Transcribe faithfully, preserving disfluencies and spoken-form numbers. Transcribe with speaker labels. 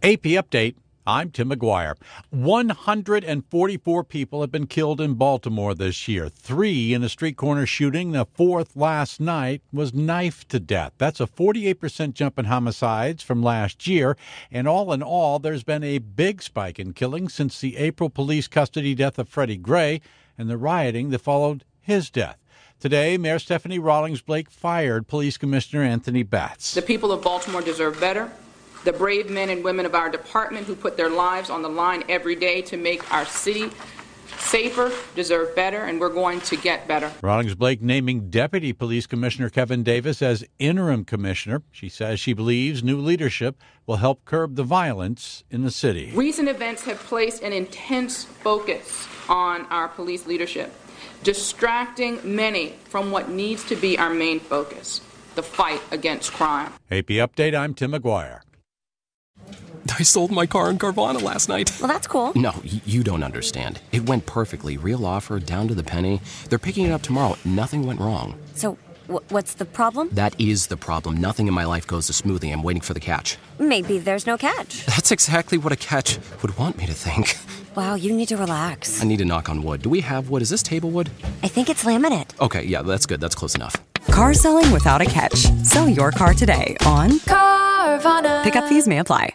Speaker 1: A P Update. I'm Tim McGuire. one hundred forty-four people have been killed in Baltimore this year. Three in a street corner shooting. The fourth last night was knifed to death. That's a forty-eight percent jump in homicides from last year. And all in all, there's been a big spike in killings since the April police custody death of Freddie Gray and the rioting that followed his death. Today, Mayor Stephanie Rawlings Blake fired Police Commissioner Anthony Batts.
Speaker 2: The people of Baltimore deserve better. The brave men and women of our department who put their lives on the line every day to make our city safer deserve better, and we're going to get better.
Speaker 1: Rawlings Blake naming Deputy Police Commissioner Kevin Davis as interim commissioner. She says she believes new leadership will help curb the violence in the city.
Speaker 2: Recent events have placed an intense focus on our police leadership, distracting many from what needs to be our main focus, the fight against crime.
Speaker 1: A P Update, I'm Tim McGuire.
Speaker 3: I sold my car in Carvana last night.
Speaker 4: Well, that's cool.
Speaker 3: No, y- you don't understand. It went perfectly. Real offer, down to the penny. They're picking it up tomorrow. Nothing went wrong.
Speaker 4: So, w- what's the problem?
Speaker 3: That is the problem. Nothing in my life goes as smoothly. I'm waiting for the catch.
Speaker 4: Maybe there's no catch.
Speaker 3: That's exactly what a catch would want me to think.
Speaker 4: Wow, you need to relax.
Speaker 3: I need to knock on wood. Do we have wood? Is this table wood?
Speaker 4: I think it's laminate.
Speaker 3: Okay, yeah, that's good. That's close enough.
Speaker 5: Car selling without a catch. Sell your car today on Carvana. Pickup fees may apply.